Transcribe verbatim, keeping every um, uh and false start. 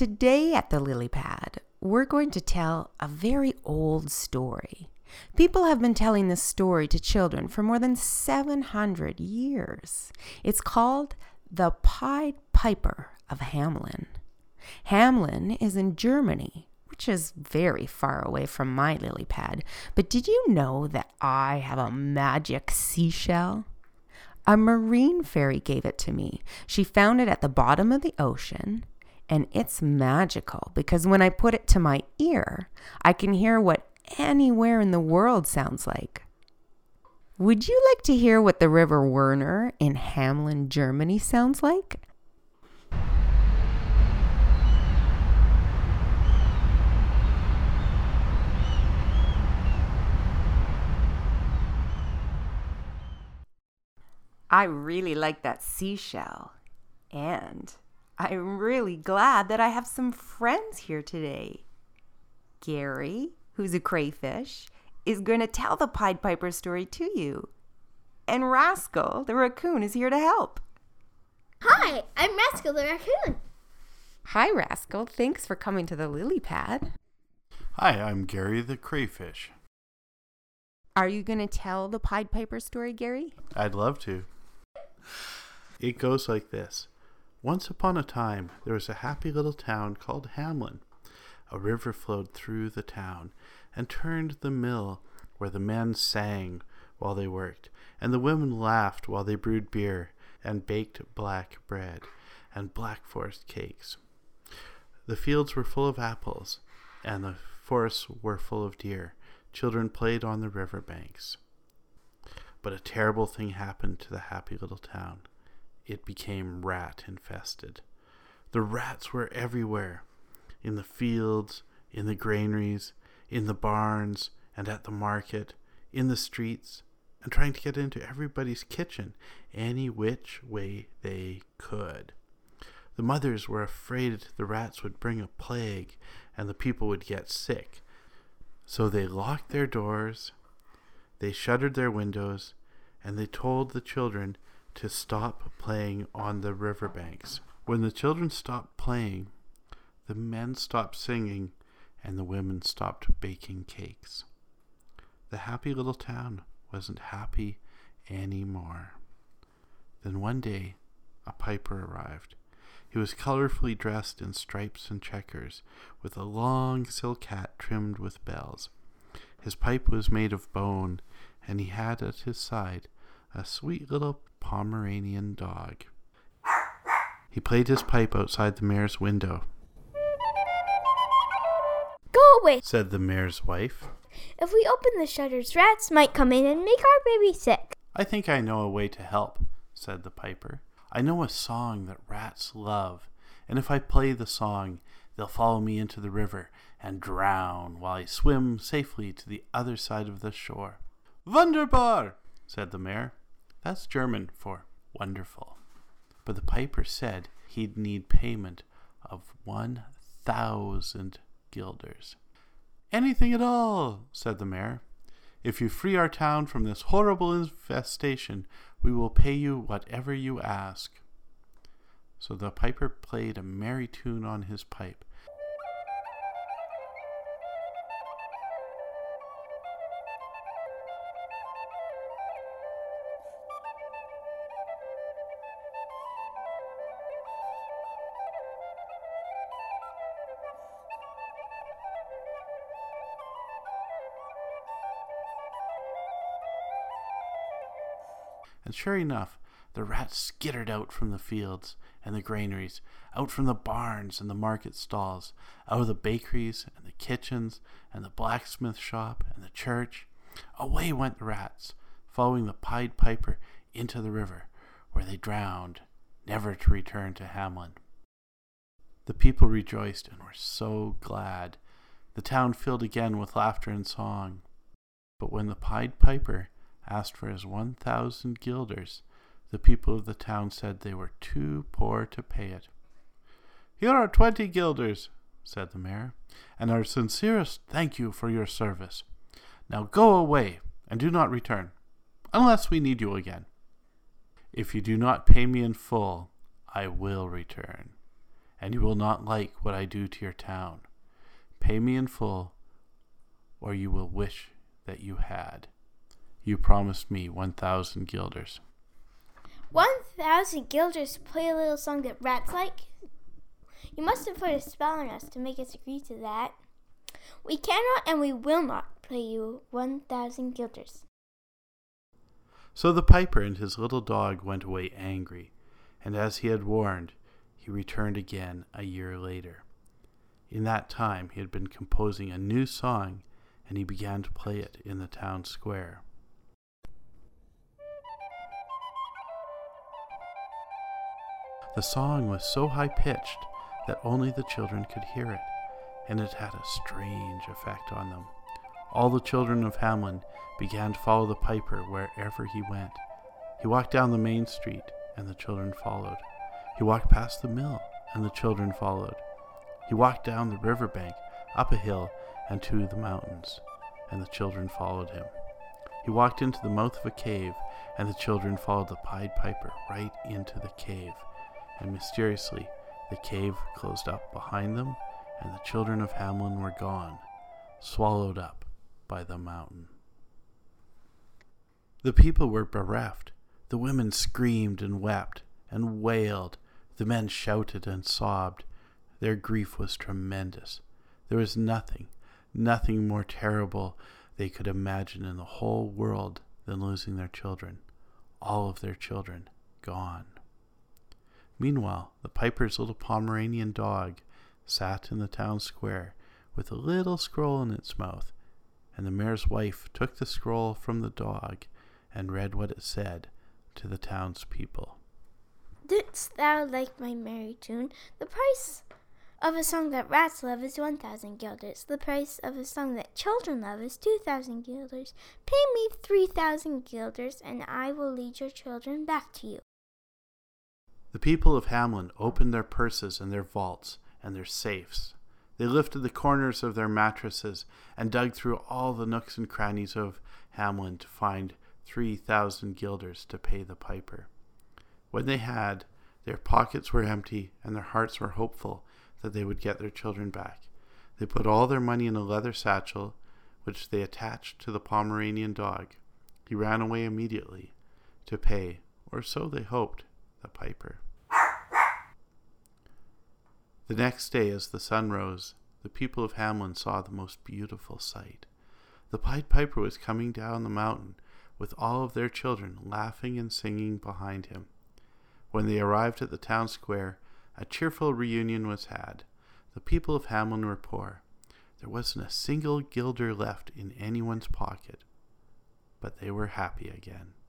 Today at the Lily Pad, we're going to tell a very old story. People have been telling this story to children for more than seven hundred years. It's called The Pied Piper of Hamelin. Hamelin is in Germany, which is very far away from my lily pad. But did you know that I have a magic seashell? A marine fairy gave it to me. She found it at the bottom of the ocean, and it's magical because when I put it to my ear, I can hear what anywhere in the world sounds like. Would you like to hear what the River Werner in Hamelin, Germany sounds like? I really like that seashell, and I'm really glad that I have some friends here today. Gary, who's a crayfish, is going to tell the Pied Piper story to you. And Rascal, the raccoon, is here to help. Hi, I'm Rascal the raccoon. Hi, Rascal. Thanks for coming to the lily pad. Hi, I'm Gary the crayfish. Are you going to tell the Pied Piper story, Gary? I'd love to. It goes like this. Once upon a time, there was a happy little town called Hamelin. A river flowed through the town and turned the mill where the men sang while they worked, and the women laughed while they brewed beer and baked black bread and black forest cakes. The fields were full of apples, and the forests were full of deer. Children played on the river banks. But a terrible thing happened to the happy little town. It became rat infested. The rats were everywhere, in the fields, in the granaries, in the barns, and at the market, in the streets, and trying to get into everybody's kitchen any which way they could. The mothers were afraid the rats would bring a plague and the people would get sick. So they locked their doors, they shuttered their windows, and they told the children to stop playing on the riverbanks. When the children stopped playing, the men stopped singing, and the women stopped baking cakes. The happy little town wasn't happy anymore. Then one day, a piper arrived. He was colorfully dressed in stripes and checkers, with a long silk hat trimmed with bells. His pipe was made of bone, and he had at his side a sweet little Pomeranian dog. He played his pipe outside the mayor's window. Go away, said the mayor's wife. If we open the shutters, rats might come in and make our baby sick. I think I know a way to help, said the piper. I know a song that rats love, and if I play the song, they'll follow me into the river and drown while I swim safely to the other side of the shore. Wunderbar, said the mayor. That's German for wonderful. But the piper said he'd need payment of one thousand guilders. Anything at all, said the mayor. If you free our town from this horrible infestation, we will pay you whatever you ask. So the piper played a merry tune on his pipe. And sure enough, the rats skittered out from the fields and the granaries, out from the barns and the market stalls, out of the bakeries and the kitchens and the blacksmith shop and the church. Away went the rats, following the Pied Piper into the river, where they drowned, never to return to Hamelin. The people rejoiced and were so glad. The town filled again with laughter and song. But when the Pied Piper asked for his one thousand guilders, the people of the town said they were too poor to pay it. Here are twenty guilders, said the mayor, and our sincerest thank you for your service. Now go away and do not return, unless we need you again. If you do not pay me in full, I will return. and you will not like what I do to your town. Pay me in full, or you will wish that you had. You promised me one thousand guilders. One thousand guilders to play a little song that rats like? You must have put a spell on us to make us agree to that. We cannot and we will not pay you one thousand guilders. So the piper and his little dog went away angry, and as he had warned, he returned again a year later. In that time he had been composing a new song, and he began to play it in the town square. The song was so high-pitched that only the children could hear it, and it had a strange effect on them. All the children of Hamlin began to follow the piper wherever he went. He walked down the main street, and the children followed. He walked past the mill, and the children followed. He walked down the river bank, up a hill, and to the mountains, and the children followed him. He walked into the mouth of a cave, and the children followed the Pied Piper right into the cave. And mysteriously, the cave closed up behind them, and the children of Hamlin were gone, swallowed up by the mountain. The people were bereft. The women screamed and wept and wailed. The men shouted and sobbed. Their grief was tremendous. There was nothing, nothing more terrible they could imagine in the whole world than losing their children. All of their children gone. Meanwhile, the piper's little Pomeranian dog sat in the town square with a little scroll in its mouth, and the mayor's wife took the scroll from the dog and read what it said to the townspeople. Didst thou like my merry tune? The price of a song that rats love is one thousand guilders. The price of a song that children love is two thousand guilders. Pay me three thousand guilders, and I will lead your children back to you. The people of Hamlin opened their purses and their vaults and their safes. They lifted the corners of their mattresses and dug through all the nooks and crannies of Hamlin to find three thousand guilders to pay the piper. When they had, their pockets were empty and their hearts were hopeful that they would get their children back. They put all their money in a leather satchel, which they attached to the Pomeranian dog. He ran away immediately to pay, or so they hoped, the piper. The next day, as the sun rose, the people of Hamlin saw the most beautiful sight. The Pied Piper was coming down the mountain with all of their children laughing and singing behind him. When they arrived at the town square, a cheerful reunion was had. The people of Hamlin were poor. There wasn't a single guilder left in anyone's pocket, but they were happy again.